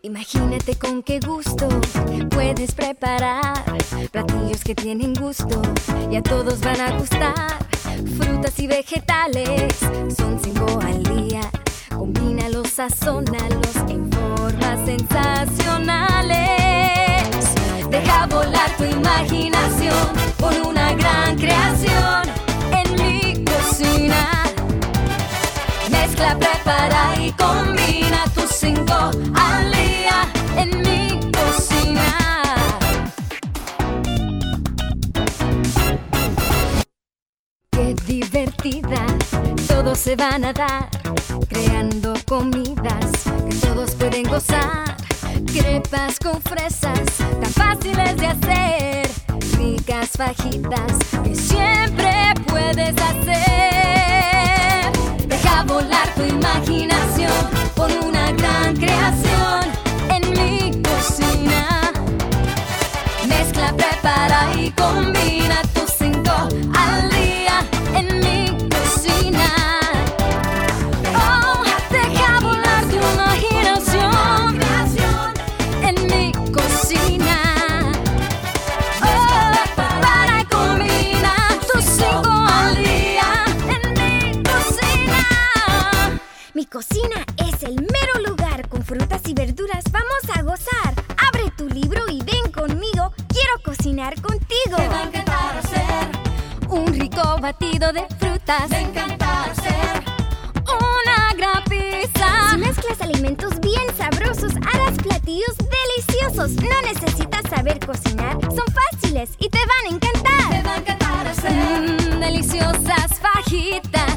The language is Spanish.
Imagínate con qué gusto puedes preparar platillos que tienen gusto y a todos van a gustar. Frutas y vegetales, son 5 al día. Combínalos, sazónalos en formas sensacionales. Deja volar tu imaginación con una gran creación en mi cocina. Mezcla, prepara y combina tus 5 al día en mi cocina. Qué divertida, todos se van a dar, creando comidas que todos pueden gozar. Crepas con fresas, tan fáciles de hacer, ricas fajitas que siempre puedes hacer. Deja volar tu imaginación con una gran creación en mi cocina. Mezcla, prepara y combina tus 5 al día en mi cocina. Oh, deja volar tu imaginación en mi cocina. Oh, prepara y combina tus 5 al día en mi cocina. Mi cocina es el mero lugar. Con frutas y verduras vamos a gozar. Abre tu libro y ven conmigo. Quiero cocinar contigo. Te va a encantar hacer un rico batido de frutas. Te encantará hacer una gran pizza. Si mezclas alimentos bien sabrosos, harás platillos deliciosos. No necesitas saber cocinar, son fáciles y te van a encantar. Te va a encantar hacer Deliciosas fajitas